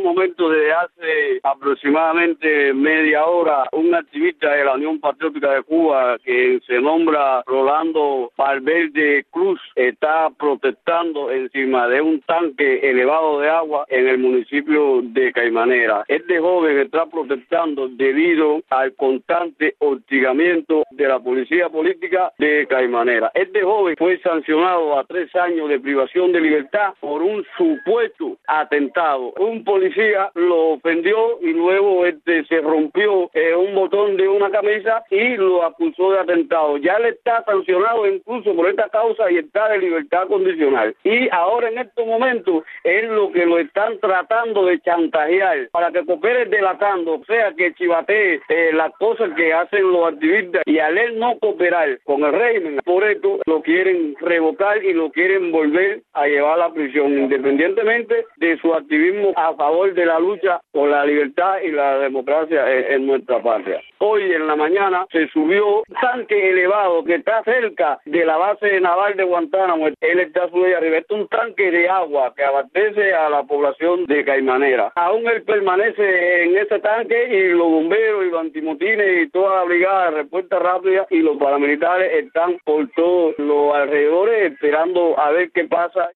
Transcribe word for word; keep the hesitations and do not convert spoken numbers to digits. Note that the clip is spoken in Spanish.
estos momentos, desde hace aproximadamente media hora, un activista de la Unión Patriótica de Cuba, que se nombra Rolando Valverde Cruz, está protestando encima de un tanque elevado de agua en el municipio de Caimanera. Este joven está protestando debido al constante hostigamiento de la policía política de Caimanera. Este joven fue sancionado a tres años de privación de libertad por un supuesto atentado. Un policía lo ofendió y luego este se rompió eh, un botón de una camisa y lo acusó de atentado. Ya le está sancionado incluso por esta causa y está de libertad condicional. Y ahora en estos momentos es lo que lo están tratando de chantajear para que coopere delatando, o sea, que chivatee eh, las cosas que hacen los activistas, y al él no cooperar con el régimen, por esto lo quieren revocar y lo quieren volver a llevar a la prisión, independientemente de su activismo a favor de la lucha por la libertad y la democracia en, en nuestra patria. Hoy en la mañana se subió un tanque elevado que está cerca de la base naval de Guantánamo. Él está subido arriba. Este es un tanque de agua que abastece a la población de Caimanera. Aún él permanece en ese tanque y los bomberos y los antimotines y toda la brigada de respuesta rápida y los paramilitares están por todos los alrededores esperando a ver qué pasa.